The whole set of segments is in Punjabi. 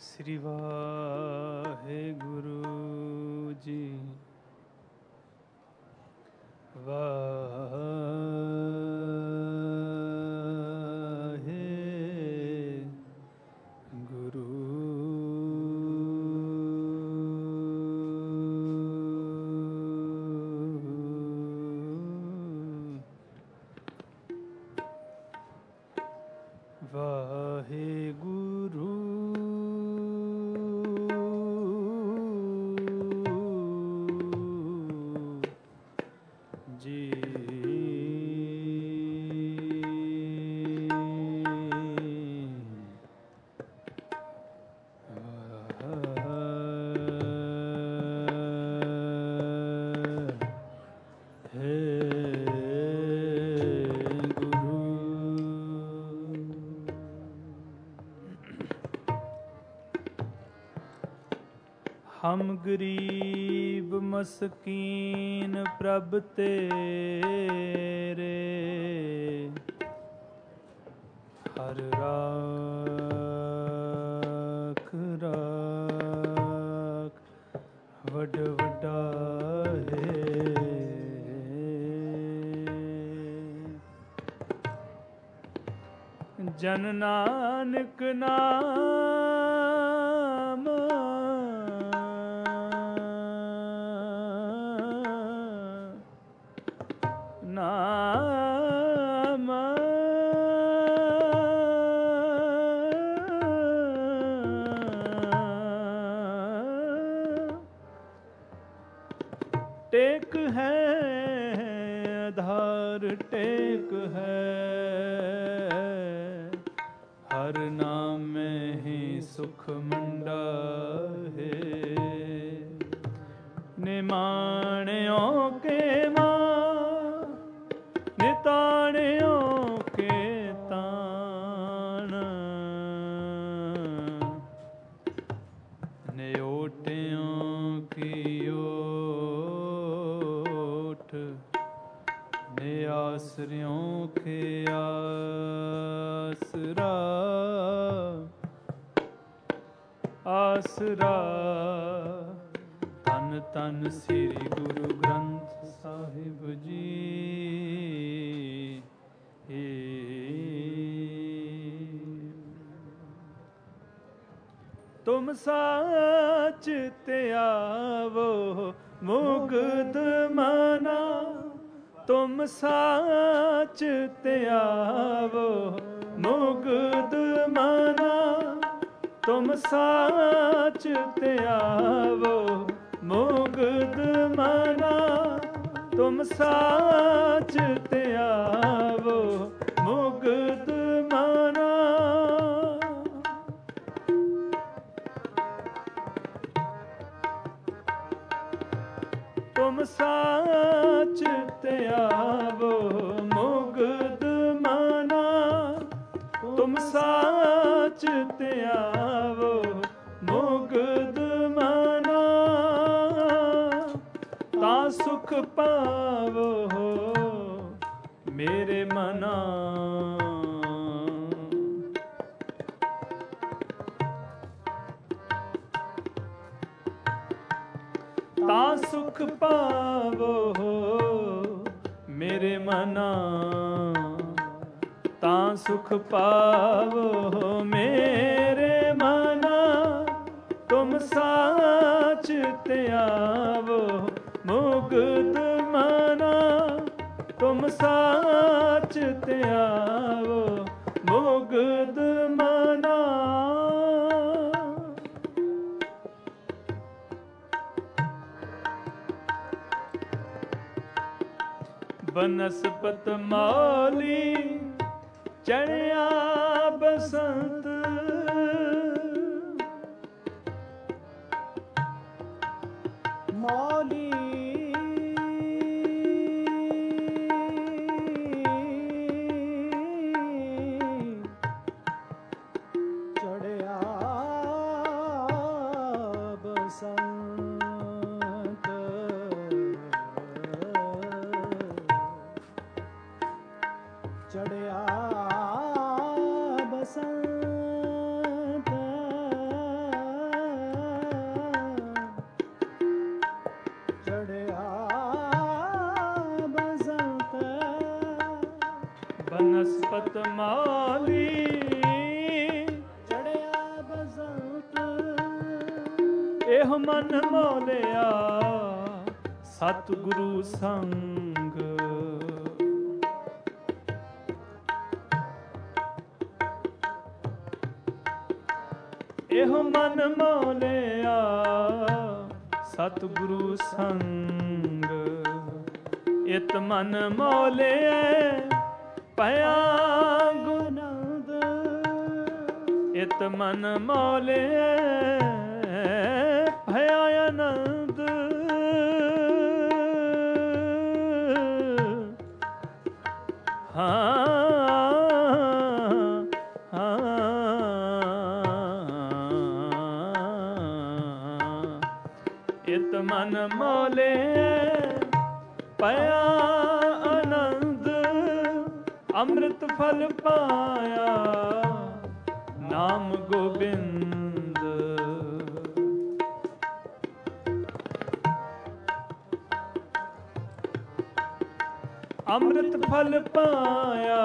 ਸ੍ਰੀ ਵਾਹਿਗੁਰੂ ਜੀ। ਵਾਹਿਗੁਰੂ ਵਾਹਿਗੁਰੂ ਜੀ। हम गरीब मस्कीन प्रभ तेरे, हर राख राख वड वडा है। जन नानक नाम नाम टेक है, आधार टेक है, हर नाम में ही सुख मंडा है। निमाणियों के निताणियों के ताण, न्योटियों की ओठ, नियासरियों के आसरा आसरा। धन धन श्री गुरु ग्रंथ साहिब जी। तुम साच ते आवो मुग्ध मना, तुम साच ते आवो मुग्ध मना, तुम साच ते आवो मुग्ध मना, तुम साच ते आवो मुग्ध मना। तुम साच ते आवो मुग्ध मना, तुम साच ते आवो मुग्ध मना। ता सुख पावो मेरे मना, ता सुख पावो मेरे मना, ता सुख पावो मेरे मना। तुम साच ते आवो मुग्ध मना, तुम साच ते आवो मुग्ध मना। बनस्पत माली चढ़िया बसंत, मौली चढ़िया बसंत, चढ़िया बसंत। ਅੰਮ੍ਰਿਤ ਮਾਲੀ ਚੜਿਆ ਬਸੰਤ ਇਹ ਮਨ ਮੋਲਿਆ ਸਤਿਗੁਰੂ ਸੰਗ ਇਹੋ ਮਨ ਮੋਲਿਆ ਸਤਿਗੁਰੂ ਸੰਗ ਇਤ ਮਨ ਮੋਲਿਐ ਭਇਆ ਗੁਨੰਦ ਇਤ ਮਨ ਮੋਲਿਐ ਭਇਆ ਆਨੰਦ ਇਤ ਮਨ ਮੋਲੇ ਭਇਆ ਆਨੰਦ ਅੰਮ੍ਰਿਤ ਫਲ ਪਾਇਆ ਨਾਮ ਗੋਬਿੰਦ ਅੰਮ੍ਰਿਤ ਫਲ ਪਾਇਆ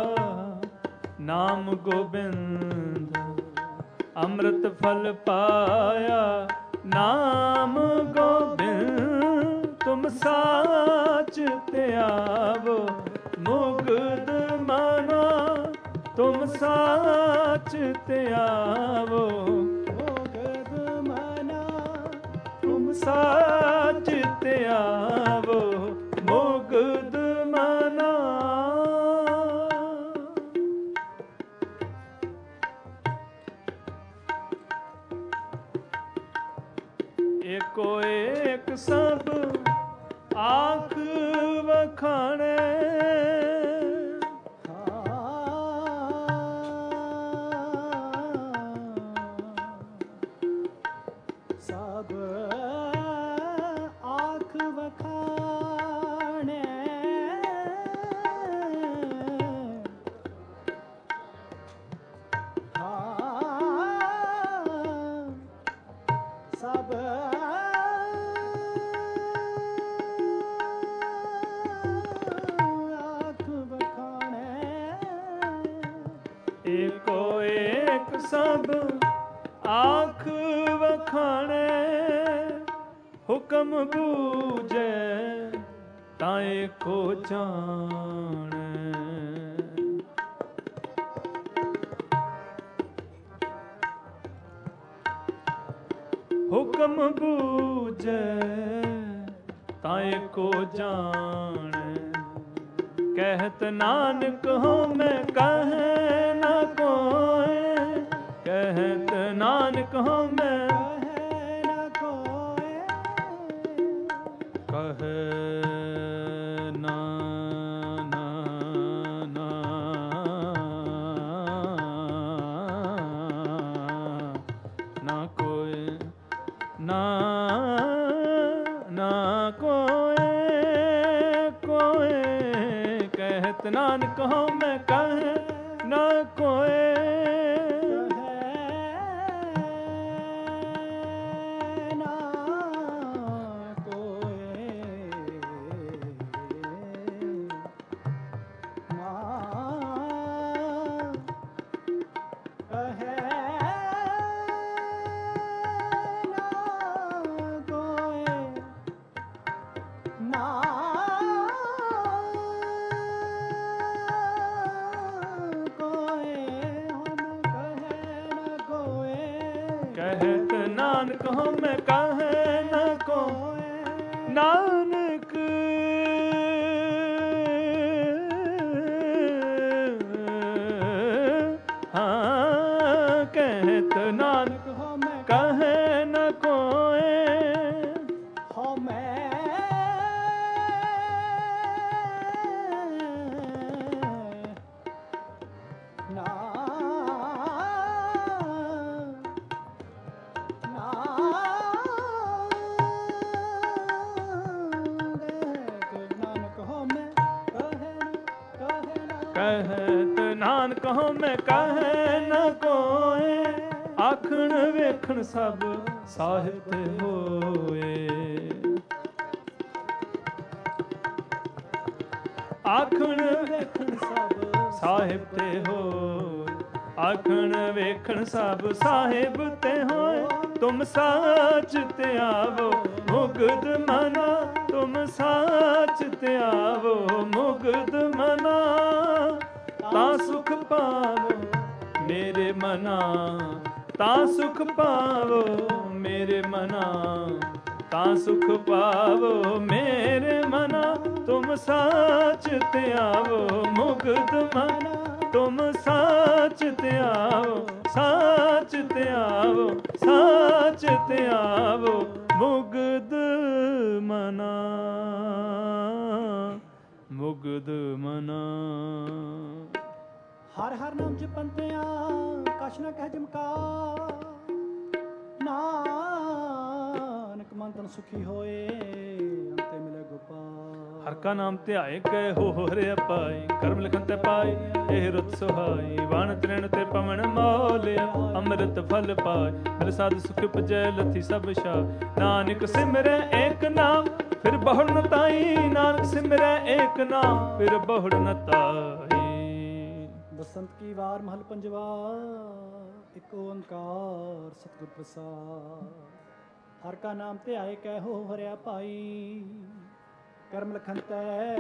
ਨਾਮ ਗੋਬਿੰਦ ਅੰਮ੍ਰਿਤ ਫਲ ਪਾਇਆ ਨਾਮ ਗੋਬਿੰਦ ਤੁਮ ਸਾਚ ਧਿਆਵੋ ਮੁਗਧ ਮਨਾ ਤੁਮ ਸਾਚ ਧਿਆਵੋ ਮੁਗਧ ਮਨਾ ਤੁਮ ਸਾਚ ਧਿਆਵੋ ਮੁਗਧ ਮਨਾ ਏਕੋ ਏਕ ਸਭ ਆਖ ਵਖਾਣੇ ਸਭ ਆਖ ਵਖਾਣੇ ਸਭ ਆਖ ਵਖਾਣੇ ਏਕੋ ਏਕ ਸਭ ਆਖ ਵਖਾਣੇ ਹੁਕਮ ਬੂਝੈ ਤਾਂ ਏਕੋ ਜਾਣੈ ਹੁਕਮ ਬੂਝੈ ਤਾਂ ਏਕੋ ਜਾਣੈ ਕਹਿਤ ਨਾਨਕ ਹਉ ਮੈਂ ਕਹੈ ਨਾ ਕੋਇ ਕਹਿਤ ਨਾਨਕ ਹਉ ਮੈਂ ਕਹੈ ਨਾ ਕੋਇ ਕਹੈ ਨਾ ਨਾ ਨਾ ਨਾ ਕੋਇ ਨਾ ਨਾ ਕੋਇ ਕੋਇ ਕਹਿਤ ਨਾਨਕ ਹਉ ਮੈਂ ਕਹੈ ਨਾ ਕੋਇ ਕਹਿਤ ਨਾਨਕ ਹਉ ਮੈਂ ਕਹੈ ਨਾ ਕੋਇ ਨਾਨਕ ਹਾਂ ਕਹਿਤ ਨਾਨਕ ਹਉ ਮੈਂ ਕਹੈ ਨਾ ਕੋਇ ਹਉ ਮੈਂ ਨਾ ਕਹਿਤ ਨਾਨਕ ਹਉ ਮੈਂ ਕਹੈ ਨਾ ਕੋਇ ਆਖਣ ਵੇਖਣ ਸਭ ਸਾਹਿਤ ਹੋਏ ਆਖਣ ਵੇਖਣ ਸਭ ਸਾਹਿਬ ਤੇ ਹੋਏ। ਆਖਣ ਵੇਖਣ ਸਭ ਸਾਹਿਬ ਤੇ ਹੋਏ। ਤੁਮ ਸਾਚ ਤੇ ਆਵੋ ਮੁਗਧ ਮਨਾ। ਤੁਮ ਸਾਚ ਤੇ ਆਵੋ ਮੁਗਧ ਮਨਾ। ਤਾਂ ਸੁਖ ਪਾਵੋ ਮੇਰੇ ਮਨਾ। ਤਾਂ ਸੁਖ ਪਾਵੋ ਮੇਰੇ ਮਨਾ। ਤਾਂ ਸੁਖ ਪਾਵੋ ਮੇਰੇ ਮਨਾ। ਤੁਮ ਸਾਚ ਤੇ ਆਵੋ ਮੁਗਧ ਮਨਾ। ਤੁਮ ਸਾਚ ਤੇ ਆਵੋ ਸਾਚ ਤੇ ਆਵੋ ਸਾਚ ਤੇ ਆਵੋ ਮੁਗਧ ਮਨਾ। ਮੁਗਧ ਮਨਾ। ਹਰ ਹਰ ਨਾਮ ਜਪੰਤਿਆਂ ਕਛ ਨ ਕਹਿ ਜਮਕਾ। ਨਾਨਕ ਮਨ ਤਨ ਸੁਖੀ ਹੋਏ ਅੰਤੇ ਮਿਲੇ ਗੋਪਾਲ। ਹਰ ਕਾ ਨਾਮ ਧਿਆਏ ਕੈ ਹੋ ਹਰਿ ਪਾਈ। ਕਰਮ ਲਿਖਨ ਤੇ ਪਾਈ ਇਹ ਰੁਤ ਸੁਹਾਈ। ਵਣ ਤ੍ਰਿਣ ਤੇ ਪਵਨ ਮੋਲਿਆ ਅੰਮ੍ਰਿਤ ਫਲ ਪਾਏ। ਮਿਲ ਸਾਧ ਸੁਖ ਉਪਜੈ ਲਥੀ ਸਭ ਛਾ। ਨਾਨਕ ਸਿਮਰੈ ਏਕ ਨਾਮ ਫਿਰ ਬਹੁੜ ਨ ਤਾਈ। ਨਾਨਕ ਸਿਮਰੈ ਏਕ ਨਾਮ ਫਿਰ ਬਹੁੜ ਨ ਤਾਈ। ਬਸੰਤ ਕੀ ਵਾਰ ਮਹਲ ਪੰਜਵਾ। ਇੱਕ ਓੰਕਾਰ ਸਤਿਗੁਰ ਪ੍ਰਸਾਦ। ਹਰ ਕਾ ਨਾਮ ਧਿਆਏ ਕੈ ਹੋ ਹਰਿਆ ਭਾਈ। ਕਰਮ ਲਖਨ ਤੈ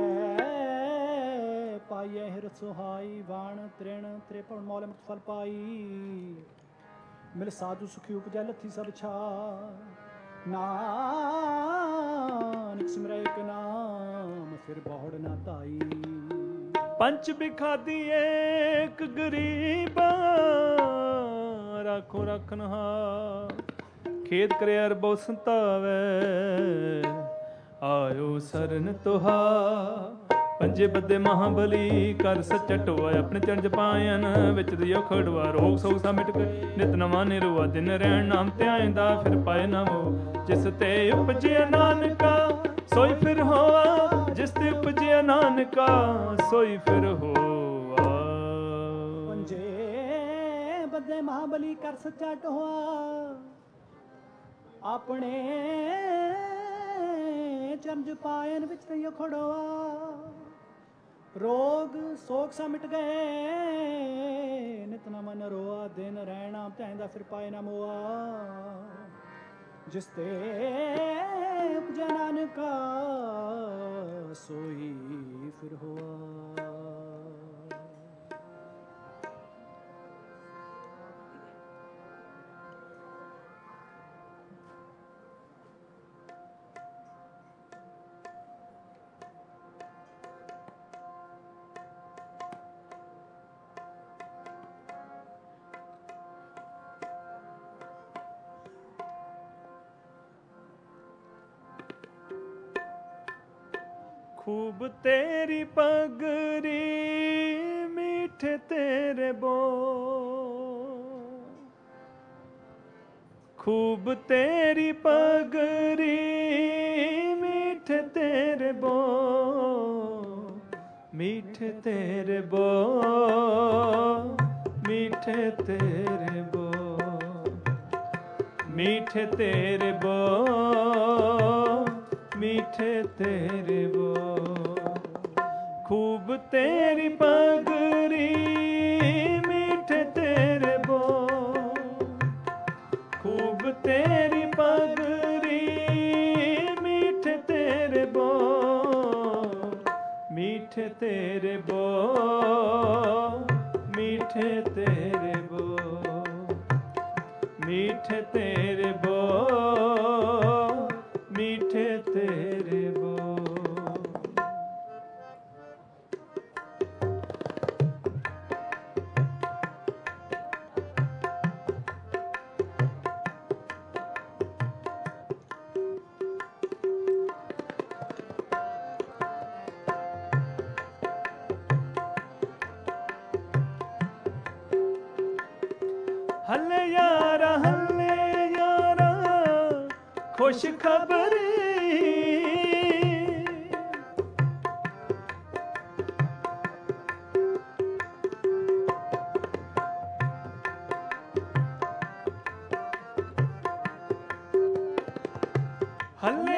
ਪਾਈਐ ਹਿਰਦਿ ਸੁਹਾਈ। ਵਾਣ ਤ੍ਰਿਣ ਤ੍ਰਿਪਵਨ ਮੌਲ ਅੰਮ੍ਰਿਤ ਫਲ ਪਾਈ। ਮਿਲ ਸਾਧੂ ਸੁਖੀ ਉਪਜੈ ਲਥੀ ਸਭ ਛਾਈ। ਨਾਨਕ ਸਿਮਰੈ ਏਕ ਨਾਮ ਫਿਰ ਬਹੁੜ ਨਾ ਤਾਈ। ਪੰਚ ਬਿਖਾਦੀ ਏਕ ਗਰੀਬਾ। ਰਾਖੋ ਰਖਨਹਾਰ ਖੇਦ ਕਰਿਆ ਰਬੋ ਸੰਤਾਵੈ। ਆਇਓ ਸਰਨ ਤੁਹਾਰ ਪੰਜੇ ਬੱਦੇ ਮਹਾਬਲੀ। ਕਰ ਸੱਚਾ ਢੋਆ ਆਪਣੇ ਚਰਨ ਜਪਾਇਨ। ਵਿੱਚ ਦਿਓ ਖੜਵਾ ਰੋਗ ਸੋਗ ਸਾ ਮਿਟ ਗਏ। ਨਿਤ ਨਵਾਂ ਨਿਰਵਾ ਦਿਨ ਰਹਿਣ ਨਾਮ ਧਿਆਇਂਦਾ ਫਿਰ ਪਾਏ ਨਾ ਮੋਹ। ਜਿਸ ਤੇ ਉਪਜਿਆ ਨਾਨਕਾ ਸੋਈ ਫਿਰ ਹੋਆ। ਜਿਸ ਤੇ ਉਪਜਿਆ ਨਾਨਕਾ ਸੋਈ ਫਿਰ ਹੋਆ। ਪੰਜੇ ਬੱਦੇ ਮਹਾਬਲੀ ਕਰ ਸੱਚਾ ਢੋਆ। ਆਪਣੇ ਚਰਨ ਜਪਾਇਨ ਵਿੱਚ ਤਈਓ ਖੜੋਆ। ਰੋਗ ਸੋਗ ਸਾ ਮਿਟ ਗਏ। ਨਿਤ ਨਾ ਮਨ ਰੋਆ ਦਿਨ ਰਹਿਣਾ ਧੈਂਦਾ ਫਿਰ ਪਾਏ ਨਾ ਮੋਆ। ਜਿਸ ਤੇ ਉਪਜਿਆ ਨਾਨਕਾ ਸੋਈ ਫਿਰ ਹੋਆ। खूब तेरी पगरी मीठे तेरे बोल। खूब तेरी पगरी मीठे तेरे बोल। मीठे तेरे बोल मीठे तेरे बोल। मीठे तेरे बोल मीठे तेरे बोल। खूब तेरी पगरी मीठे तेरे बोल। खूब तेरी पगरी मीठे तेरे बोल। मीठे तेरे बोल मीठे तेरे बोल। मीठे तेरे बोल मीठे तेरे बोल। हल्ले यारा खुश खबरी। हल्ले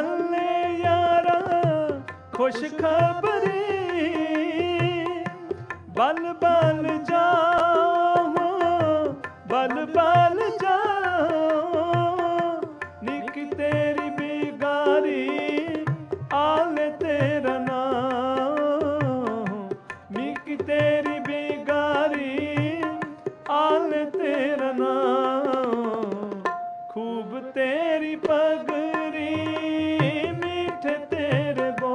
यारा खुश खबरी। बल बल जाओ बल बल जाओ निक तेरी बिगारी आल तेरा नाम निक तेरी बिगारी आल तेरा नाम खूब तेरी पगरी मीठे तेरे बो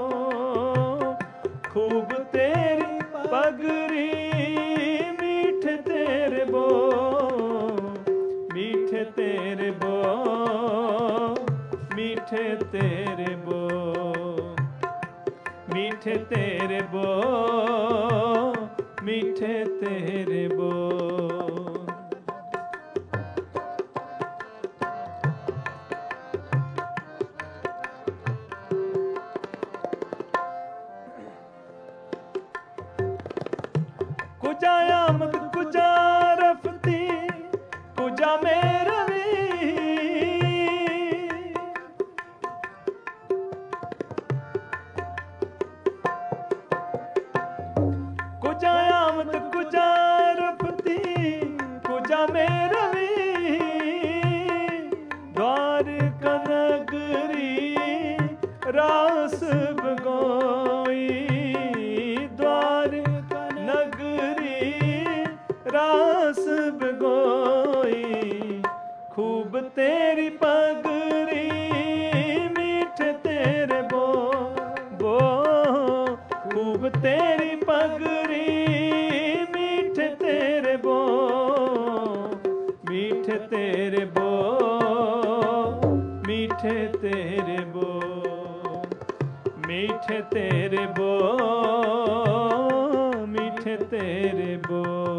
खूब तेरी पगरी मीठे तेरे बो मीठे तेरे बो मीठे तेरे बो मीठे तेरे बो मीठे तेरे बो कुजा आमद कुजा रफती कुजा मेरा कुजा आमद कुजा रफती कुजा मेरा द्वार कनगरी रास बगोई द्वार रास बगोई खूब तेरी पगरी मीठे तेरे बो खूब तेरी पगरी मीठे तेरे बो मीठे तेरे बो मीठे तेरे बो मीठे तेरे बो मीठे तेरे बो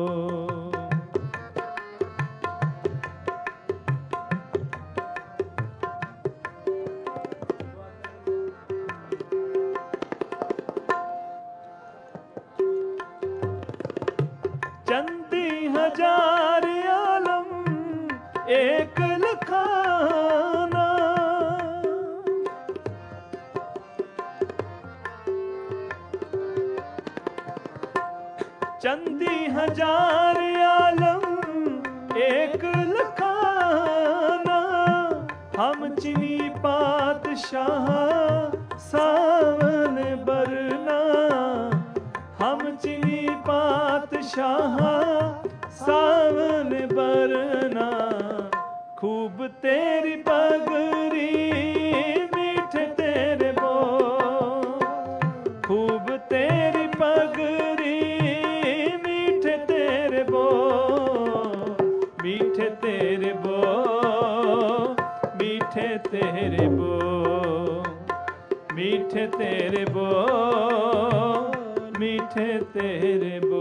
चंदी हजार आलम एक लखाना चंदी हजार आलम एक लखाना हम चिनी पातशाह सावन बरना हम चिनी पातशाह सावन बरना खूब तेरी पगरी मीठे तेरे बो खूब तेरी पगरी मीठे तेरे बो मीठे तेरे बो मीठे तेरे बो मीठे तेरे बो मीठे तेरे बो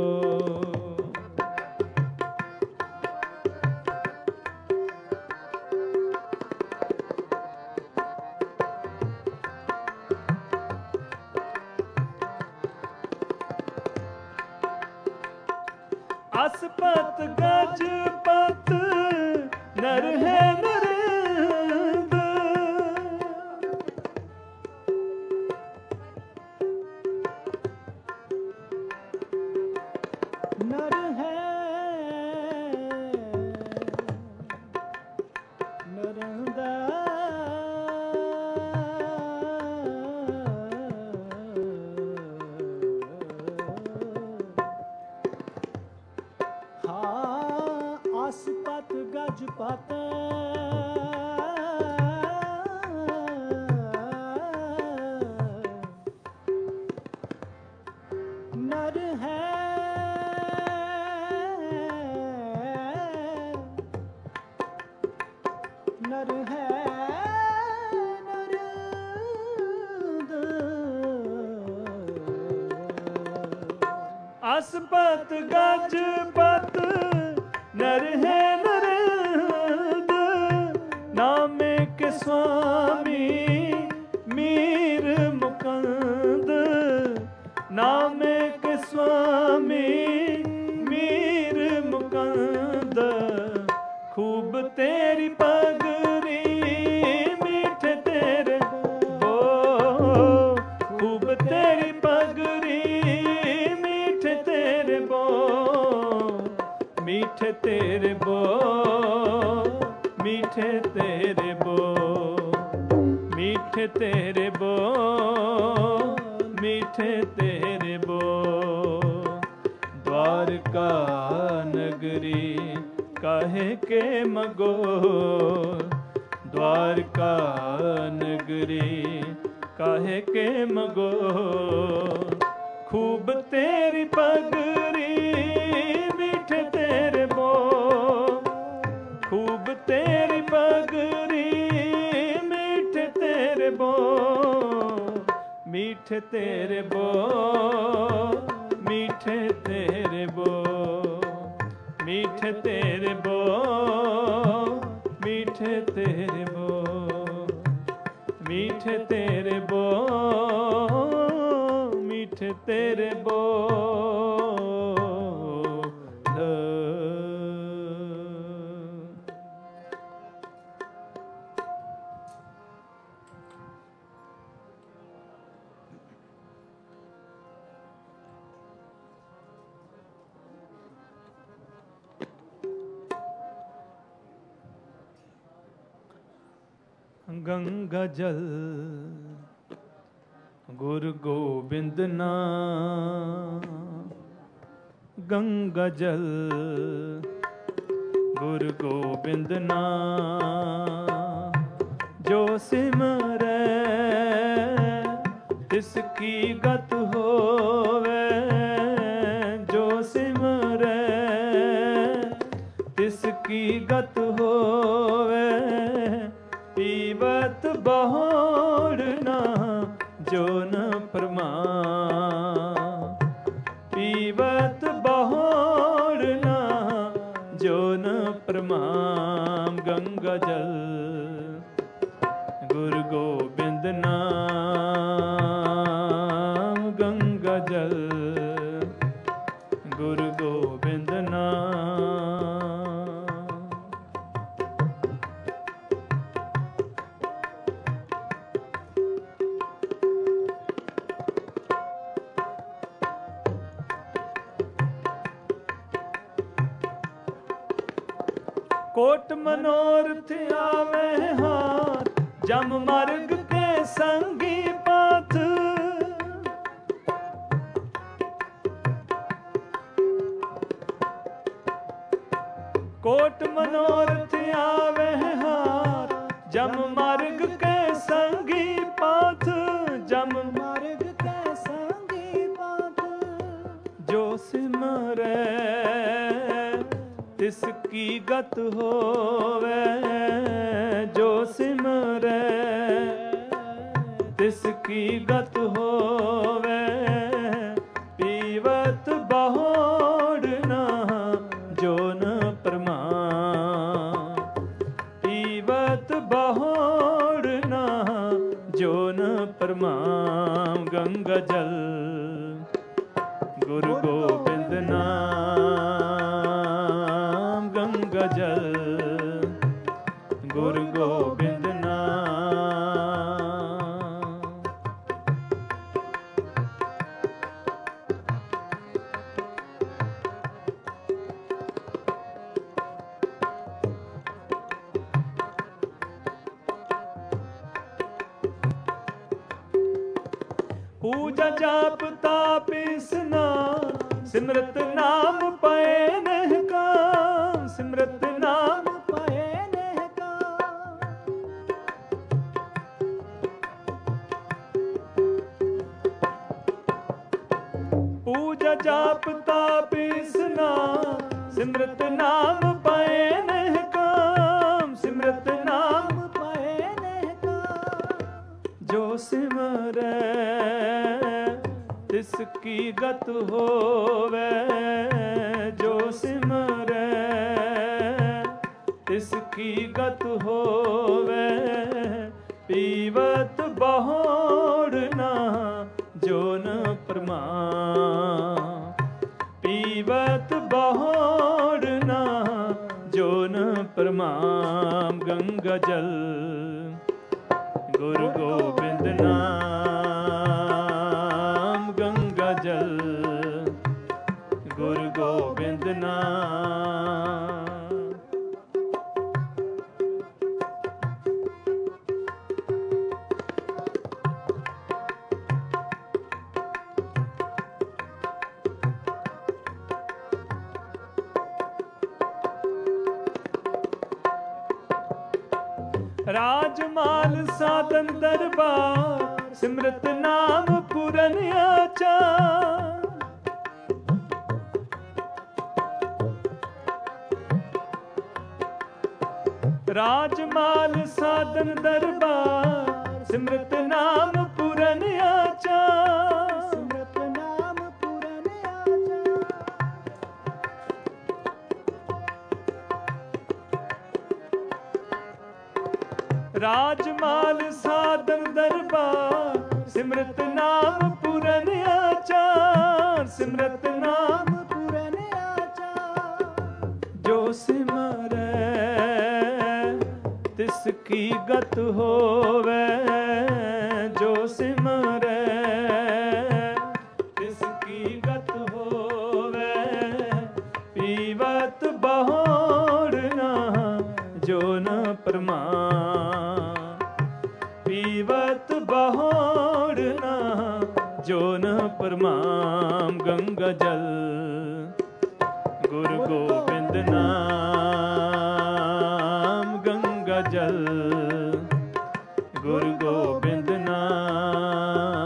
असपत गजपत नर है नरेंद्र नर है नरेंद्र आसपत गजपत नर है नर है आसपत गजपत नर है नरेंद्र नामे के स्वामी मीर मुकंद नामे के स्वामी मीर मुकंद खूब तेरी पगरी मीठे तेरे बो खूब तेरी पगरी मीठे मीठे तेरे बोल, मीठे तेरे बोल, मीठे तेरे बोल, मीठे तेरे बोल। द्वारका नगरी काहे के मगोर, द्वारका नगरी काहे के मगोर। खूब तेरी पगरी मीठे तेरे बोल, खूब तेरी पगरी मीठे तेरे बोल, मीठे तेरे बोल, मीठे तेरे बोल, मीठे तेरे बोल, मीठे तेरे बोल, मीठे तेरे बोल, मीठे तेरे बोल। गंगा जल गुरु गोबिंद नाम, गंगा जल गुरु गोबिंद नाम। जो सिमरै तिसकी गत होवे, जो सिमरै तिसकी गत होवे। पीवत बहोड़ ना जो न प्रमाण, पीवत बहोड़ ना जो न प्रमाण। गंगा जल गुरु गोबिंद नाम, गंगा जल गुरु गोबिंद नाम। कोट मनोरथ आवे हाथ, जम मार्ग के संगी पाथ। कोट मनोरथ आवे हाथ, जम मार्ग के संगी पाथ, जम मार्ग के संगी पाथ। जो सिमरै तिसकी गत होवे, जो सिमरै तिसकी गत होवे। पीवत बहोड़ ना जो न प्रमाण, पीवत बहोड़ ना जो न प्रमाण। गंगा जल गुरु गोबिंद नाम, गंगा जल गुरु गोबिंद नाम। पूजा जाप ताप स्नान, सिमरत नाम पाए नह काम, सिमरत नाम पाए नह काम। पूजा जाप ताप स्नान, सिमरत नाम पाए नह काम, सिमरत नाम पाए नह काम। जो सिमरै तिसकी गत होवे, जो सिमरै तिसकी गत होवे। पीवत बहोड़ ना जो न प्रमाण, पीवत बहोड़ ना जो न प्रमाण। गंगा जल गुरु गोबिंद नाम, गंगा जल गुरु गोबिंद ਗੋਬਿੰਦ ਨਾਮ। ਰਾਜਮਾਲ ਸਾਧਨ ਦਰਬਾਰ ਸਿਮਰਤ ਨਾਮ ਪੂਰਨ ਆਚਾਰ। ਰਾਜਮਾਲ ਸਾਧਨ ਦਰਬਾਰ ਸਿਮਰਤ ਨਾਮ ਪੂਰਨ ਆਚਾਰ। ਸਿਮਰਤ ਨਾਮ ਪੂਰਨ ਆਚਾਰ। ਰਾਜਮਾਲ ਸਾਧਨ ਦਰਬਾਰ ਸਿਮਰਤ ਨਾਮ ਪੂਰਨ ਆਚਾਰ। ਸਿਮਰਤ ਨਾਮ ਪੂਰਨ ਆਚਾਰ। ਜੋ ਸਿਮਰੈ ਤਿਸ ਕੀ ਗਤ ਹੋਵੇ। ਜੋ ਸਿਮਰੈ ਤਿਸ ਕੀ ਗਤ ਹੋਵੇ। ਪੀਵਤ ਬਹੋੜ ਨਾ ਜੋ ਨ ਪ੍ਰਮਾਣ। ਪੀਵਤ ਬਹੋੜ ਨਾ ਜੋ ਨ ਪ੍ਰਮਾਣ। ਗੰਗਾ ਜਲ ਗੁਰੂ ਗੋਬਿੰਦ ਨਾਮ। ਗੰਗਾ ਜਲ ਗੁਰੂ ਗੋਬਿੰਦ ਨਾਮ।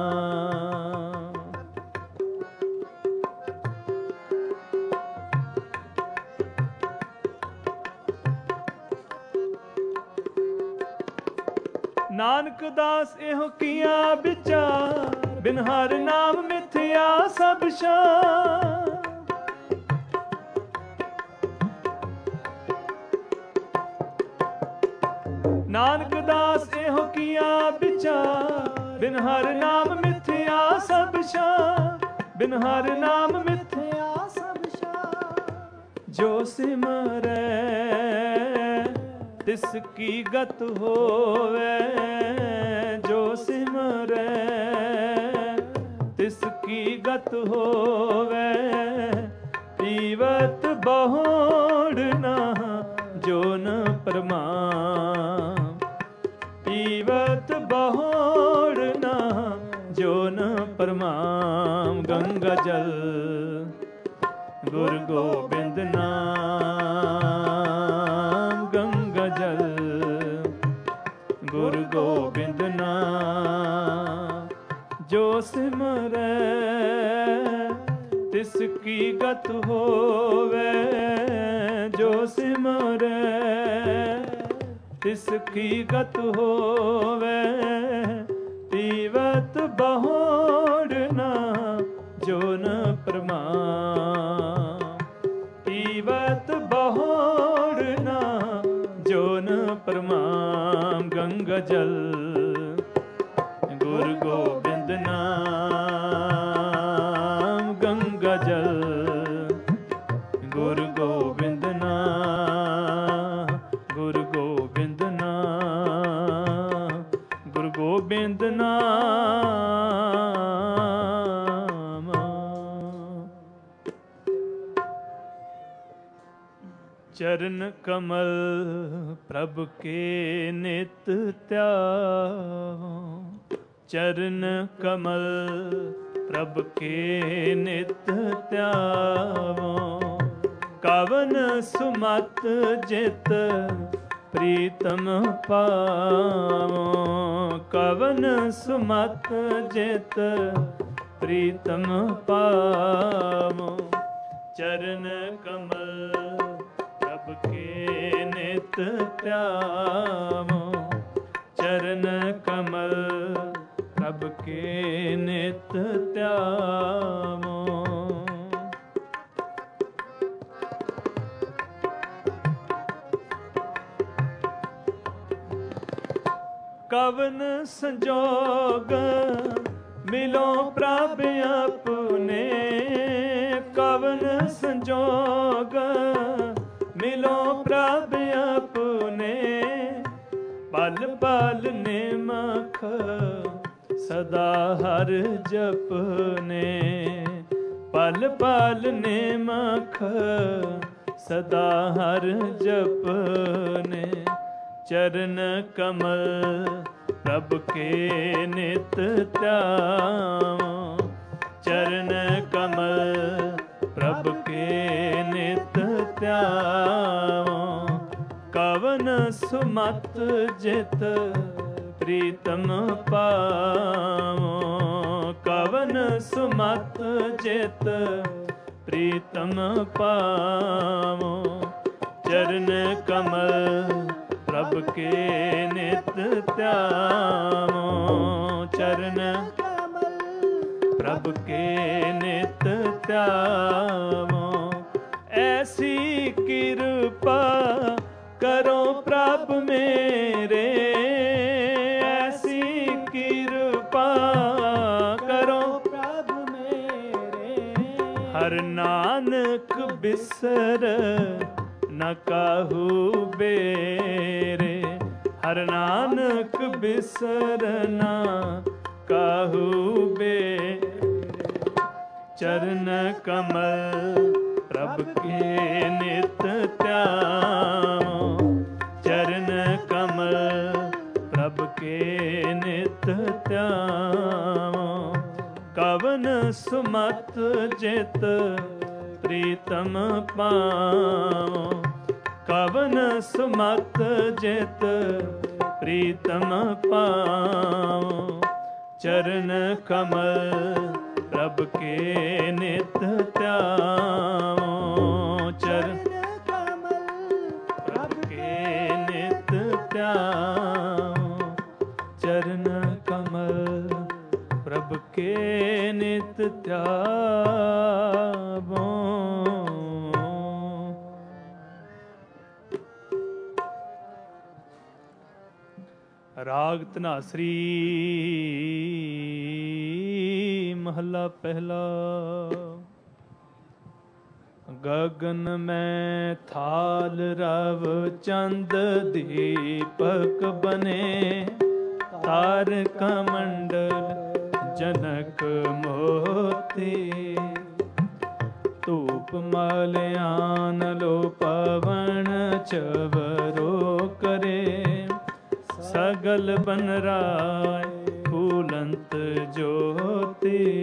ਨਾਨਕ ਦਾਸ ਇਹੋ ਕੀਆ ਵਿਚਾਰ। ਬਿਨ ਹਰ ਨਾਮ ਮਿਥਿਆ ਸਭ ਸ਼ਾਨ। ਨਾਨਕ ਦਾਸ ਇਹੋ ਕੀਆ ਵਿਚਾਰ। ਬਿਨ ਹਰ ਨਾਮ ਮਿਥਿਆ ਸਭ ਸ਼ਾਨ। ਬਿਨ ਹਰ ਨਾਮ ਮਿਥਿਆ ਸਭ ਸ਼ਾਨ। ਜੋ ਸਿਮਰੈ ਤਿਸ ਕੀ ਗਤ ਹੋਵੇ। ਜੋ ਸਿਮਰੈ ਤਿਸ ਕੀ ਗਤ ਹੋਵੇ। ਪੀਵਤ ਬਹੋੜ ਨਾ ਜੋ ਨ ਪ੍ਰਮਾਣ। ਪੀਵਤ ਬਹੋੜ ਨਾ ਜੋ ਨ ਪ੍ਰਮਾਣ। ਗੰਗਾ ਜਲ ਗੁਰੂ ਗੋਬਿੰਦ ਨਾਮ। ਗੰਗਾ ਜਲ ਗੁਰੂ ਗੋਬਿੰਦ ਨਾਮ। ਜੋ ਸਿਮਰੈ ਤਿਸ ਕੀ ਗਤ ਹੋਵੇ। ਜੋ ਸਿਮਰੈ ਤਿਸ ਕੀ ਗਤ ਹੋਵੇ। ਪੀਵਤ ਬਹੋੜ ਨਾ ਜੋ ਨ ਪ੍ਰਮਾਣ। ਪੀਵਤ ਬਹੋੜ ਨਾ ਜੋ ਨ ਪ੍ਰਮਾਣ। ਗੰਗਾ ਜਲ ਗੁਰੂ ਗੋਬਿੰਦ ਨਾਮ। ਗੰਗਾ ਜਲ ਗੁਰੂ ਗੋਬਿੰਦ ਨਾਮ। ਗੁਰੂ ਗੋਬਿੰਦ ਨਾਮ। ਗੁਰੂ ਗੋਬਿੰਦ ਨਾਮ। ਚਰਨ ਕਮਲ ਪ੍ਰਭ ਕੇ ਨਿਤ ਧਿਆਵੋ। ਚਰਨ ਕਮਲ ਪ੍ਰਭ ਕੇ ਨਿਤ ਧਿਆਵੋ। ਕਵਨ ਸੁਮਤ ਜਿਤ ਪ੍ਰੀਤਮ ਪਾਵੋ। ਕਵਨ ਸੁਮਤ ਜਿਤ ਪ੍ਰੀਤਮ ਪਾਵੋ। ਚਰਨ ਕਮਲ ਪ੍ਰਭ ਕੇ ਨਿਤ ਧਿਆਵੋ। ਚਰਨ ਕਮਲ ਪ੍ਰਭ ਕੇ ਨਿਤ ਧਿਆਵੋ। ਕਵਨ ਸੰਜੋਗ ਮਿਲੋ ਪ੍ਰਭ ਆਪਣੇ। ਕਵਨ ਸੰਜੋਗ ਮਿਲੋ ਪ੍ਰਭ ਆਪਣੇ। ਪਲ ਪਲ ਨਿਮਖ ਸਦਾ ਹਰ ਜਪਨੇ। ਪਲ ਪਲ ਨੇਮਖ ਸਦਾ ਹਰ ਜਪਨੇ। ਚਰਨ ਕਮਲ ਪ੍ਰਭ ਕੇ ਨਿਤ ਧਿਆਵਾਂ। ਚਰਨ ਕਮਲ ਪ੍ਰਭ ਕੇ ਨਿਤ ਧਿਆਵਾਂ। ਕਵਨ ਸੁਮਤ ਜਿਤ ਪ੍ਰੀਤਮ ਪਾਵਾਂ। ਕਵਨ ਸੁਮਤ ਜਿਤ ਪ੍ਰੀਤਮ ਪਾਵਾਂ। ਚਰਨ ਕਮਲ ਪ੍ਰਭ ਕੇ ਨਿਤ ਧਿਆਵਾਂ। ਚਰਨ ਪ੍ਰਭ ਕੇ ਨਿਤ ਧਿਆਵਾਂ। ਐਸੀ ਕਿਰਪਾ ਕਰੋ ਪ੍ਰਭ ਮੇਰੇ। ਐਸੀ ਕਿਰਪਾ ਕਰੋ ਪ੍ਰਭ ਮੇਰੇ। ਹਰ ਨਾਨਕ ਬਿਸਰ ਨ ਕਾਹੂ ਬੇਰੇ। ਹਰ ਨਾਨਕ ਬਿਸਰ ਨ ਕਾਹੂ ਬੇਰੇ। ਚਰਨ ਕਮਲ ਪ੍ਰਭ ਕੇ ਨਿਤ ਧਿਆਵਾਂ। ਚਰਨ ਕਮਲ ਪ੍ਰਭ ਕੇ ਨਿਤ ਧਿਆਵਾਂ। ਕਵਨ ਸੁਮਤ ਜਿਤ ਪ੍ਰੀਤਮ ਪਾਵਾਂ। ਕਵਨ ਸੁਮਤ ਜਿਤ ਪ੍ਰੀਤਮ ਪਾਵਾਂ। ਚਰਨ ਕਮਲ ਪ੍ਰਭ ਕੇ ਨਿਤ ਧਿਆਵਾਂ। ਚਰਨ ਕਮਲ ਪ੍ਰਭ ਕੇ ਨਿਤ ਧਿਆਵਾਂ। ਚਰਨ ਕਮਲ ਪ੍ਰਭ ਕੇ ਨਿਤ ਧਿਆਵਾਂ। ਰਾਗ ਧਨਾਸਰੀ ਮਹੱਲਾ ਪਹਿਲਾ। ਗਗਨ ਮੈਂ ਥਾਲ ਰਵ ਚੰਦ ਦੀਪਕ ਬਨੇ। ਤਾਰਕ ਮੰਡਲ ਜਨਕ ਮੋਤੀ। ਧੂਪ ਮਲਿਆਨ ਲੋ ਪਵਨ ਚਵਰੋ ਕਰੇ। ਸਗਲ ਬਨ ਰਾਏ ਫੂਲੰਤ ਜੋਤੀ।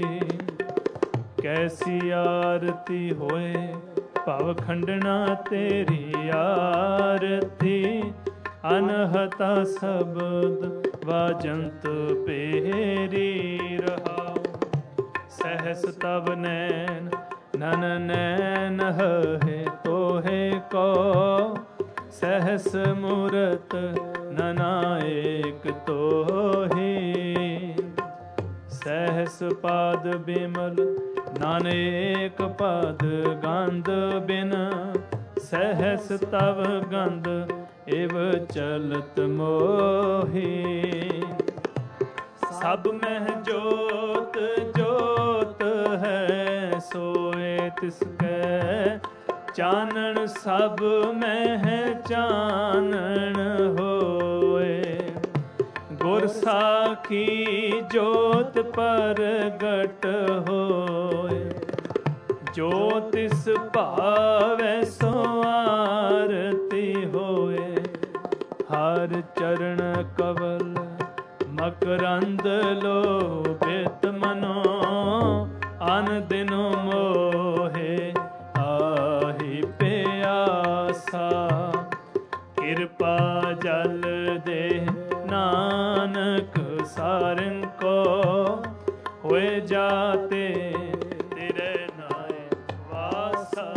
ਕੈਸੀ ਆਰਤੀ ਹੋਏ ਭਵ ਖੰਡਨਾ ਤੇਰੀ ਆਰਤੀ। ਅਨਹਤਾ ਸ਼ਬਦ ਵਾਜੰਤ ਪੇਰੀ ਰਹਾਉ। ਸਹਸ ਤਵ ਨੈਣ ਨਨ ਨੈਣ ਹੈ ਤੋਹੇ ਕੋ। ਸਹਸ ਮੂਰਤ ਨਨਾਇਕ ਤੋਹੀ। ਸਹਸ ਪਾਦ ਬਿਮਲ ਨਾਨੇਕ ਪਦ ਗੰਧ ਬਿਨ। ਸਹਸ ਤਵ ਗੰਧ ਇਵ ਚਲਤ ਮੋਹੀ। ਸਭ ਮਹਿ ਜੋਤ ਜੋਤ ਹੈ ਸੋਏ ਤਿਸ ਕੈ। ਚਾਨਣ ਸਭ ਮਹਿ ਚਾਨਣ ਹੋਏ। ਗੁਰ ਸਾਖੀ ਜੋਤ ਪ੍ਰਗਟ ਹੋਏ। ਜੋ ਤਿਸ ਭਾਵੈ ਸੋ ਆਰਤੀ ਹੋਏ। ਹਰ ਚਰਨ ਕਵਲ ਮਕਰੰਦ ਲੋਭਿਤ ਮਨੋ। ਅਨ ਦਿਨ ਮੋਹੇ ਆਹੀ ਪਿਆਸਾ। ਕਿਰਪਾ ਜਲ ਦੇ ਨਾਨਕ ਸਾਰੰਗ ਕੋ। ਹੋਏ ਜਾਤੇ ਤੇਰੇ ਨਾਏ ਵਾਸਾ।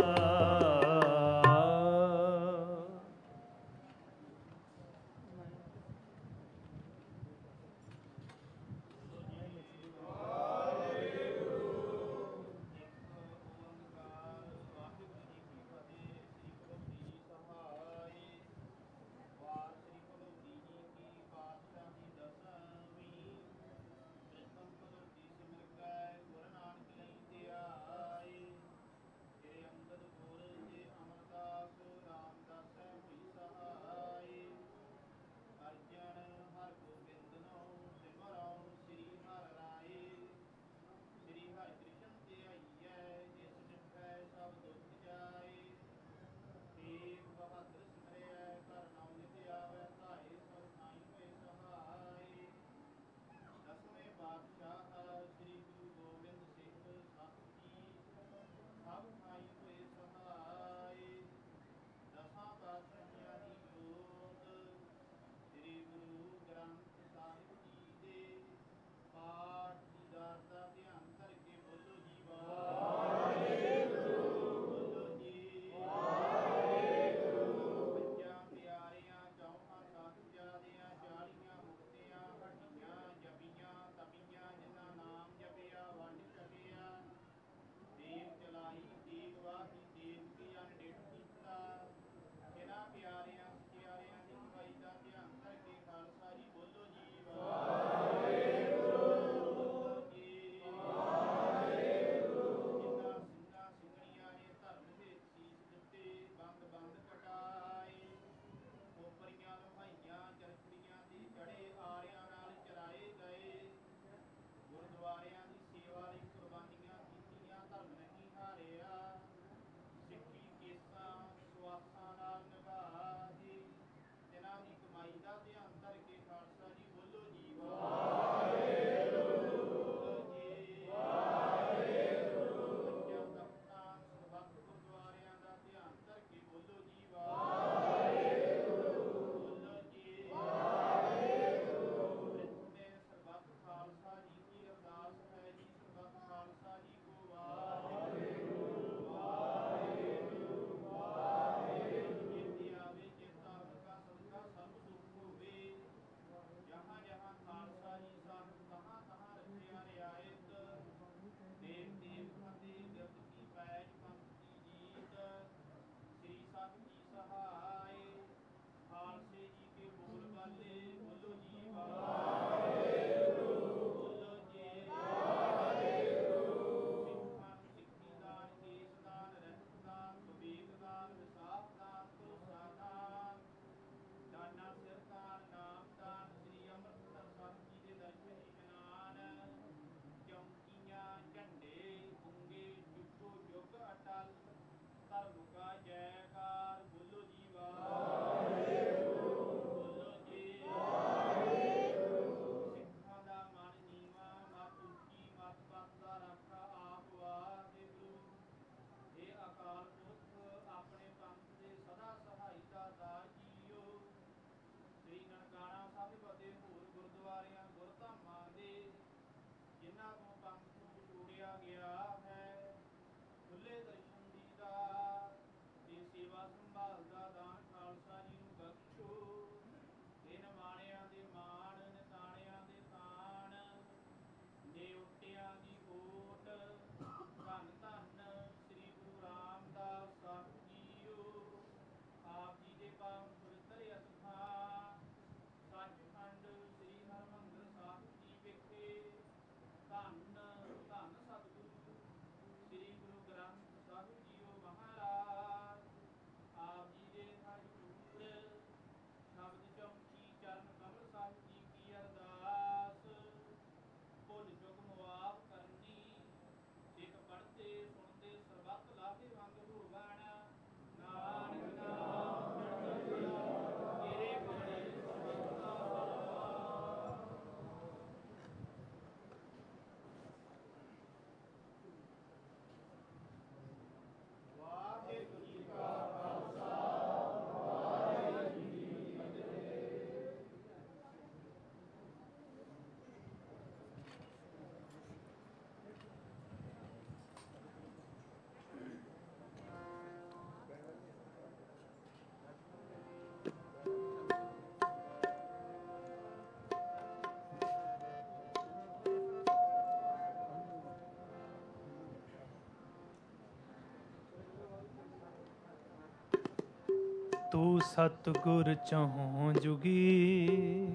ਤੂੰ ਸਤਿਗੁਰ ਚਹੁ ਜੁਗੀ,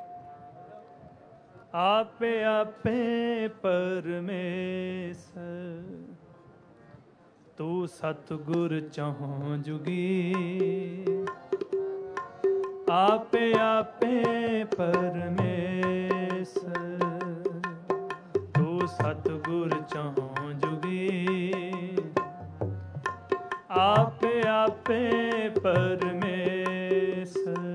ਆਪੇ ਆਪੇ ਪਰਮੇਸ਼ਰ। ਤੂੰ ਸਤਿਗੁਰ ਚਹੁ ਜੁਗੀ, ਆਪੇ ਆਪੇ ਪਰਮੇਸ਼ਰ। ਤੂੰ ਸਤਿਗੁਰ ਚਹੁ ਜੁਗੀ, ਆਪੇ ਆਪੇ ਪਰਮੇਸ਼ਰ।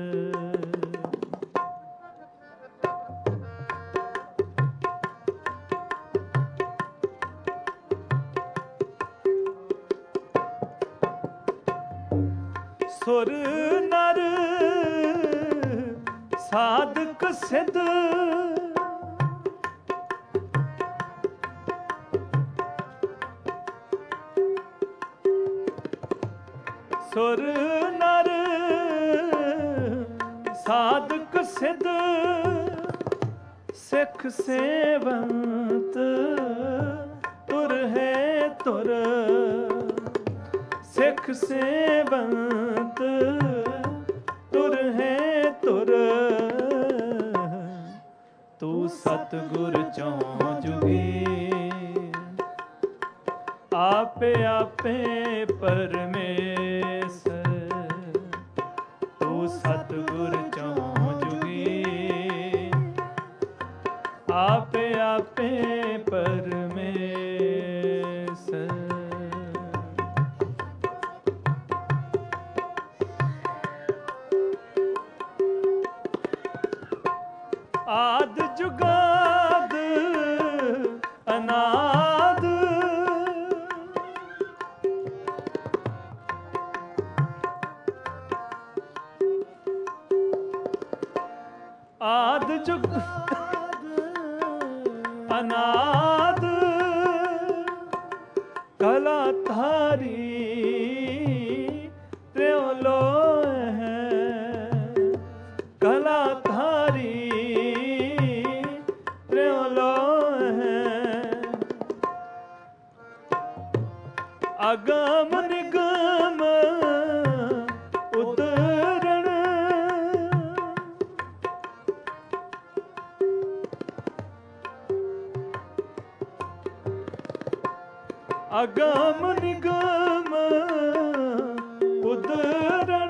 ਸੁਰ ਨਰ ਸਾਧਕ ਸਿੱਧ, ਸੁਰ ਨਰ ਸਾਧਕ ਸਿੱਧ, ਸਿੱਖ ਸੇਵੰਤ ਤੁਰ ਹੈ ਤੁਰ। ਸਿੱਖ ਸੇਵੰਤ ਤੁਰ ਹੈ ਤੁਰ। ਤੂੰ ਸਤਿਗੁਰ ਚਹੁ ਜੁਗੀ, ਆਪੇ ਆਪੇ ਪਰਮੇਸ਼ਰ। ਤੂੰ ਸਤਿਗੁਰ ਚਹੁ ਜੁਗੀ, ਆਪੇ ਆਪੇ ਪਰਮੇਸ਼ਰ। ਆਦ ਜੁਗਾਦ ਅਨਾਦ, ਆਦ ਜੁਗਾਦ ਅਨਾਦ, ਕਲਾ ਧਾਰੀ ਤਿਉ ਲੋਇ ਹੈ। ਕਲਾ ਧਾਰੀ ਤਿਉ ਲੋਇ ਹੈ। ਅਗਮ ਨਿਗਮ ਉਦਰਣ, ਅਗਮ ਨਿਗਮ ਉਦਰਣ।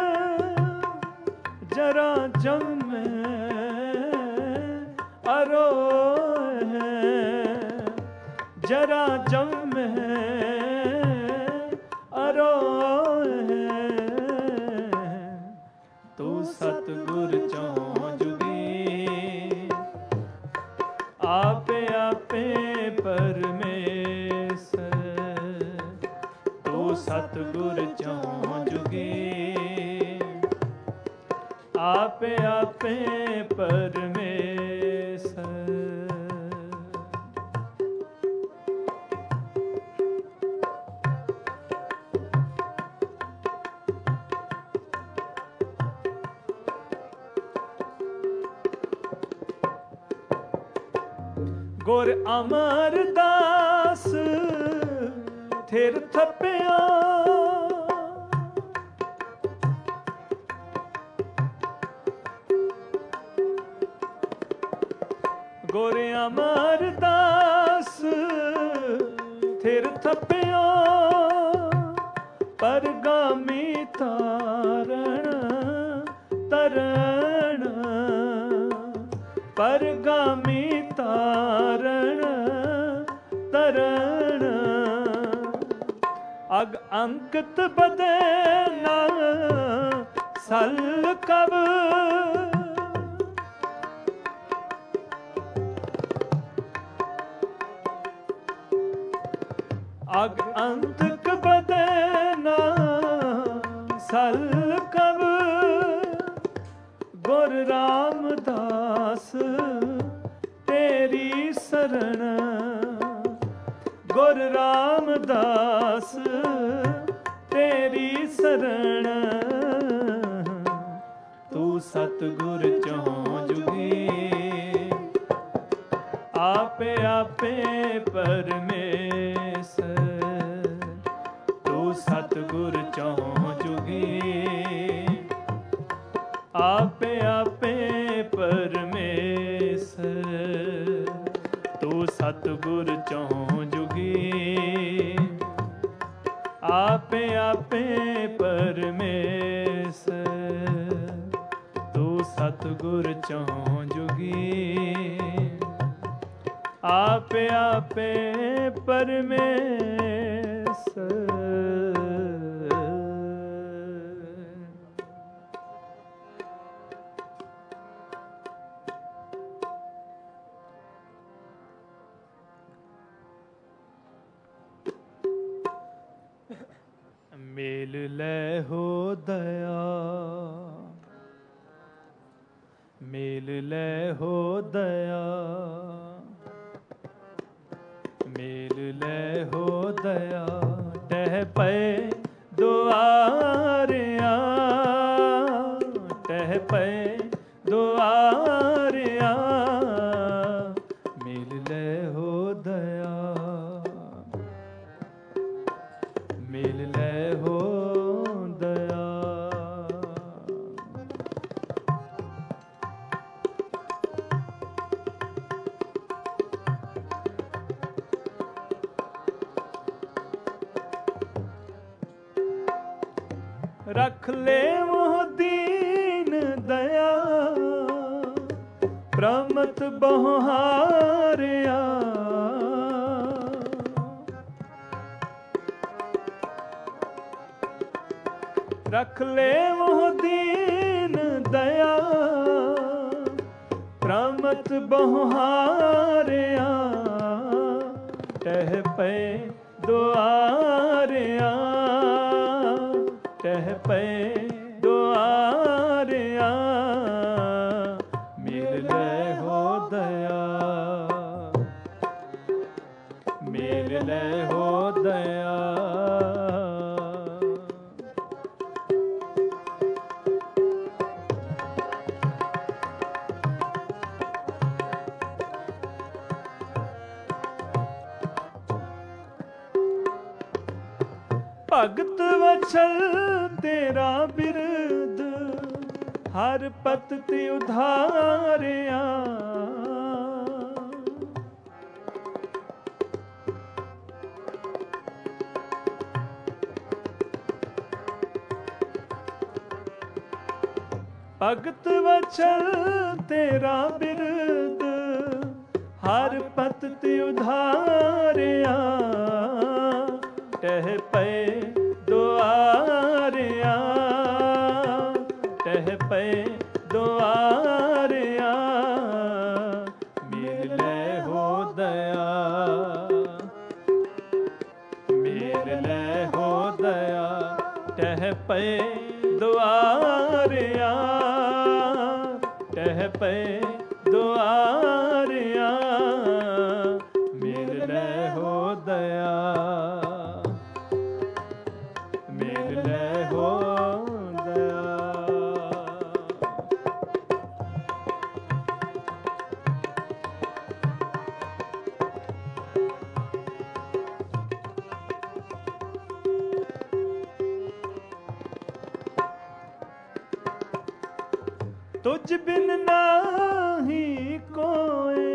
ਜਰਾ ਜੰਮੈ ਅਰੋਇ ਹੈ। ਜਰਾ ਜੰਮੈ ਅਰੋਇ ਹੈ। ਤੂੰ ਸਤਿਗੁਰ ਚਹੁ ਜੁਗੀ, ਆਪੇ ਆਪੇ ਪਰਮੇਸ਼ਰ। ਤੂੰ ਸਤਿਗੁਰ ਚਹੁ ਜੁਗੀ, ਆਪੇ ਆਪੇ ਪਰਮੇਸ਼ਰ। ਗੁਰ ਅਮਰਦਾਸ ਥਿਰ ਥੱਪਿਆ, ਗੁਰ ਅਮਰਦਾਸ ਥਿਰ ਥੱਪਿਆ, ਪਰਗਾਮੀ ਤਾਰਣ ਤਰਣ, ਪਰਗਾਮੀ ਤਾਰਣ ਤਰਣ, ਅਗ ਅੰਕਤ ਬਦੇ ਨਾ ਸਲ ਕਬ, ਅਗ ਅੰਤਕ ਬਦੇ ਨਾ ਸਲ ਕਬ, ਗੁਰ ਰਾਮਦਾਸ ਤੇਰੀ ਸਰਣ, ਗੁਰ ਰਾਮਦਾਸ ਤੇਰੀ ਸਰਣ, ਤੂੰ ਸਤਿਗੁਰ ਚਹੁ ਜੁਗੀ, ਆਪੇ ਆਪੇ ਪਰਮੇਸ਼ਰ, ਤੂੰ ਸਤਿਗੁਰ ਚਹੁ ਜੁਗੀ, ਆਪੇ ਆਪੇ ਪਰਮੇਸ਼ਰ, ਤੂੰ ਸਤਿਗੁਰ ਚਹੁ ਜੁਗੀ, ਆਪੇ ਆਪੇ ਪਰਮੇਸ਼ਰ, ਤੂੰ ਸਤਿਗੁਰ ਚਹੁ ਜੁਗੀ, ਆਪੇ ਆਪੇ ਪਰਮੇਸ਼ਰ। ਮੇਲ ਲੈ ਹੋ ਦਇਆ, ਮੇਲ ਲੈ ਹੋ ਦਇਆ, ਮੇਲ ਲੈ ਹੋ ਦਇਆ, ਟਹਿ ਪਏ ਦੁਆਰਿਆਂ, ਟਹਿ ਪਏ ਦੁਆਰਿਆਂ, ਮੇਲ ਲੈ ਹੋ ਦਇਆ, ਮੇਲ ਲੈ ਹੋ ਦਇਆ। ਰਖ ਲੈ ਮੋਹ ਦੀਨ ਦਇਆ, ਪ੍ਰਮਤ ਬਹੁ ਹਾਰਿਆ, ਰਖ ਲੈ ਮੋਹ ਦੀਨ ਦਇਆ, ਪ੍ਰਮਤ ਬਹੁ ਹਾਰਿਆ, ਟਹਿ ਪਏ ਦੁਆਰਿਆਂ, ਟਹਿ ਪਏ ਦੁਆਰਿਆਂ, ਮੇਲ ਲੈ ਹੋ ਦਇਆ, ਮੇਲ ਲੈ ਹੋ ਦਇਆ। ਭਗਤ ਵਛਲ ਤੇਰਾ ਬਿਰਦ, ਹਰ ਪਤ ਤੇ ਉਧਾਰਿਆ, ਭਗਤ ਵਛਲ ਤੇਰਾ ਬਿਰਦ, ਹਰ ਪਤ ਤੇ ਉਧਾਰਿਆ, ਟਹਿ ਪਏ ਦੁਆਰਿਆਂ, ਟਹਿ ਪਏ ਦੁਆਰਿਆਂ, ਮੇਲ ਲੈ ਹੋ ਦਇਆ, ਮੇਲ ਲੈ ਹੋ ਦਇਆ, ਟਹਿ ਪਏ ਦੁਆਰਿਆਂ, ਟਹਿ ਪਏ ਦੁਆਰਿਆਂ, ਮੇਲ ਲੈ ਹੋ ਦਇਆ, ਮੇਲ ਲੈ ਹੋ ਦਇਆ। तुझ बिन नाही कोए,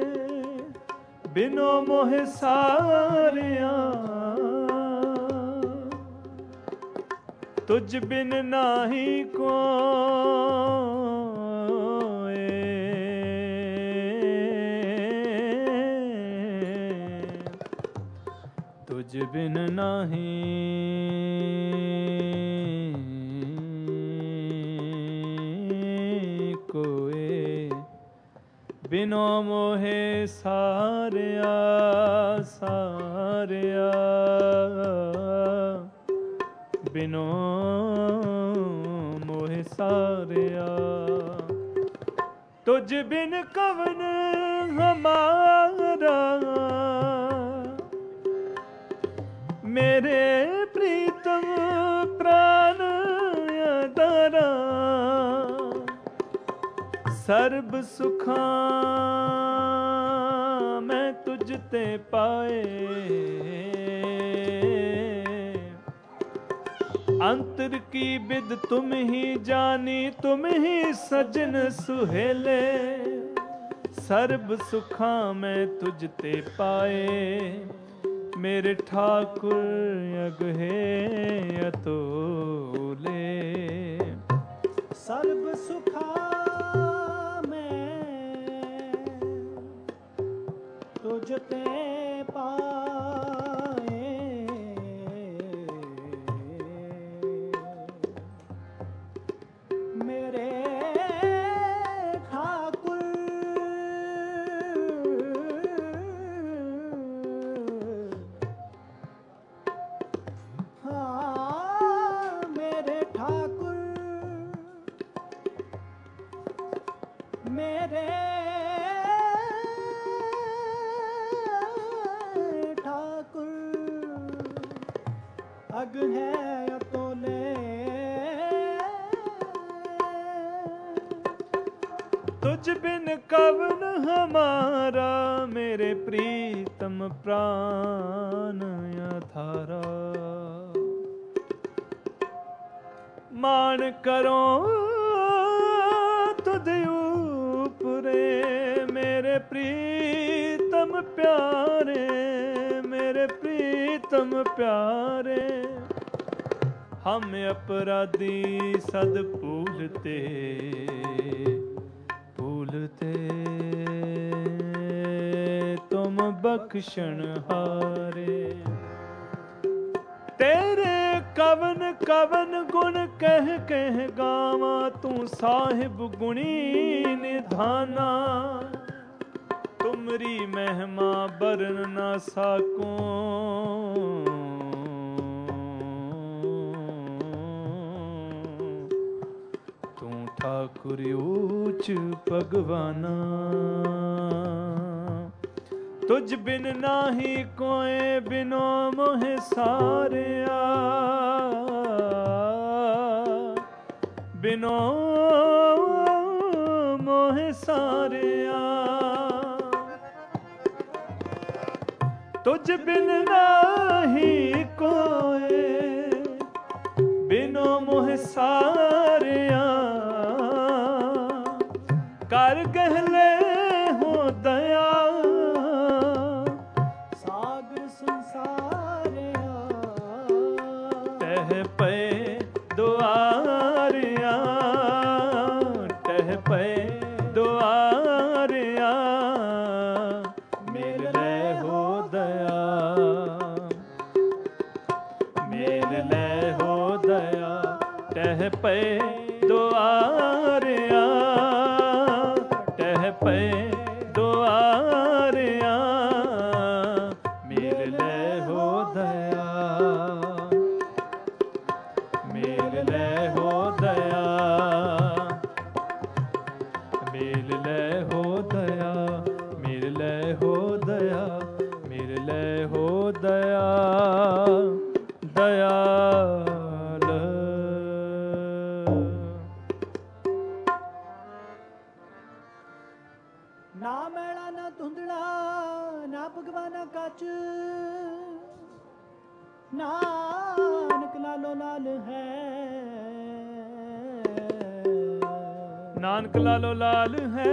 बिनो मोह सारिया। तुझ बिन नाही कोए, तुझ बिन नाही कोए, बिनो मोहे सारिया सारिया, बिनो मोहे सारिया। तुझ बिन कवन हमारा, मेरे प्रीतम प्राण अदारा। सर्ब सुखा मैं तुझ ते पाए, अंतर की बिद तुम ही जानी, तुम ही सजन सुहेले। सर्ब सुखा मैं तुझ ते पाए, मेरे ठाकुर अगहे अतोले। सर्ब सुखा तुझ ते पाए, मेरे ठाकुर हाँ, मेरे ठाकुर मेरे अग है अतोले। तुझ बिन कवन हमारा, मेरे प्रीतम प्राण अधारा। मान करो तुझ ऊपरे, मेरे प्रीतम प्यारे, मेरे प्रीतम प्यारे। हम अपराधी सद भूलते भूलते, तुम बख्शण हारे। तेरे कवन कवन गुण कह कह गावा, तू साहिब गुणी निधाना। तुमरी महिमा बरन ना साकूं, तू ठाकुर ऊच भगवाना। तुझ बिन नाही कोए, बिनो मोह सारिया, बिनो मोह सारिया। तुझ बिन नाही कोए, बिनो मोह सारिया। कर गहले हो दया, सागर संसारिया। टह पे दुआरिया, टह पे दुआरिया। मेल ले हो दया, मेल ले हो दया। टह पे दुआरिया, टह पे दुआरिया। मेल ले हो दया, मेल ले हो दया, मेल ले हो दया, मेल ले हो दया, मेल ले हो दया। दयाल ना मैला ना धुंधला, ना भगवाना कच, नानक लालो लाल है। ਨਾਨਕ ਲਾਲੋ ਲਾਲ ਹੈ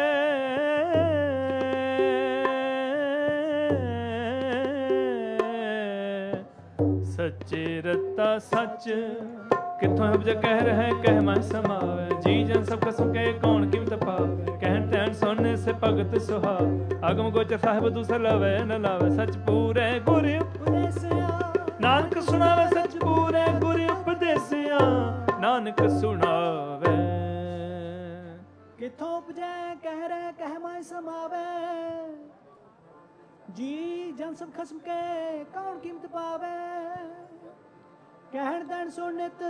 ਸੱਚੇ ਰਤਾ ਸੱਚ ਕਿੱਥੋਂ ਉਪਜੈ ਕਹਿ ਰਹਿ ਕਹਿ ਮਨ ਸਮਾਵੈ ਜੀ ਜਨ ਸਭ ਕਸਮ ਕਹੇ ਕੌਣ ਕਿਮਤ ਪਾਵੈ ਕਹਿਣ ਤੈਣ ਸੁਣਨੇ ਸੇ ਭਗਤ ਸੁਹਾ ਅਗਮ ਗੋਚਰ ਸਾਹਿਬ ਦੂਸਰ ਲਵੇ ਨ ਲਾਵੇ ਸੱਚ ਪੂਰੇ ਗੁਰ ਉਪਦੇਸਿਆ ਨਾਨਕ ਸੁਣਾਵੇ ਸੱਚ ਪੂਰੇ ਗੁਰ ਉਪਦੇਸਿਆ ਨਾਨਕ ਸੁਣਾਵੇ ਕਿੱਥੋਂ ਉਪਜੈ ਕਹਿ ਰਹਿ ਕਹਿ ਮਨ ਸਮਾਵੈ ਜੀ ਜਨ ਸਭ ਖਸਮ ਕੇ ਕੌਣ ਕੀਮਤ ਪਾਵੇ ਕਹਿਣ ਦੇਣ ਸੁਣ ਨਿਤ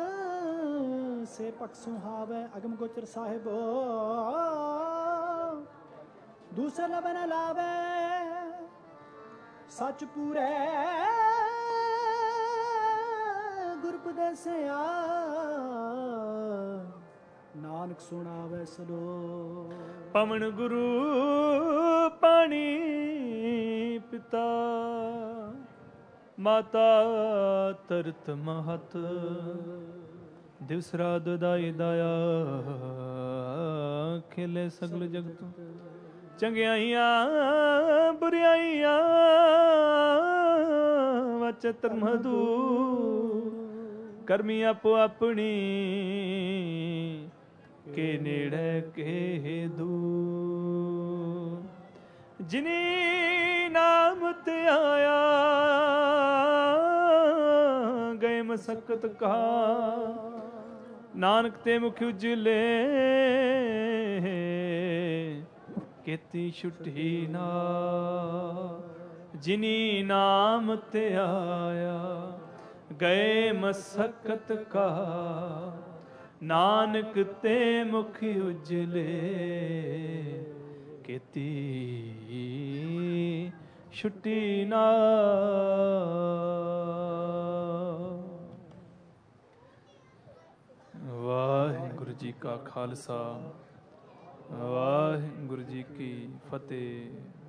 ਸੇ ਪਖ ਸੁਹਾਵੇ ਅਗਮ ਗੋਚਰ ਸਾਹਿਬ ਦੂਸਰ ਲਬਨ ਲਾਵੇ ਸੱਚ ਪੂਰੇ ਗੁਰ ਉਪਦੇਸਿਆ ਨਾਨਕ ਸੁਣਾਵੇ ਸਲੋ ਪਵਨ ਗੁਰੂ ਪਾਣੀ ਪਿਤਾ ਮਾਤਾ ਤਰਤ ਮਹਤ ਦਿਵਸ ਰਾਤ ਦਾਈ ਦਾਇਆ ਖਿਲੇ ਸਗਲ ਜਗਤ ਚੰਗਿਆਈਆਂ ਬੁਰਿਆਈਆਂ ਵਚਤਰ ਮਧੂ ਕਰਮੀ ਆਪੋ ਆਪਣੀ ਕੇ ਨੇੜੇ ਕੇ ਦੂਰ ਜਿਨੀ ਨਾਮ ਤੇ ਆਇਆ ਗਏ ਮਸਕਤ ਕਾ ਨਾਨਕ ਤੇ ਮੁਖ ਉਜਲੇ ਕੀਤੀ ਛੁੱਟੀ ਨਾ ਜਿਨੀ ਨਾਮ ਤੇ ਆਇਆ ਗਏ ਮਸਕਤ ਕਾ ਨਾਨਕ ਤੇ ਮੁਖ ਉਜਲੇ ਕੀਤੀ ਛੁੱਟੀ ਨਾ ਵਾਹਿਗੁਰੂ ਜੀ ਕਾ ਖਾਲਸਾ ਵਾਹਿਗੁਰੂ ਜੀ ਕੀ ਫਤਿਹ।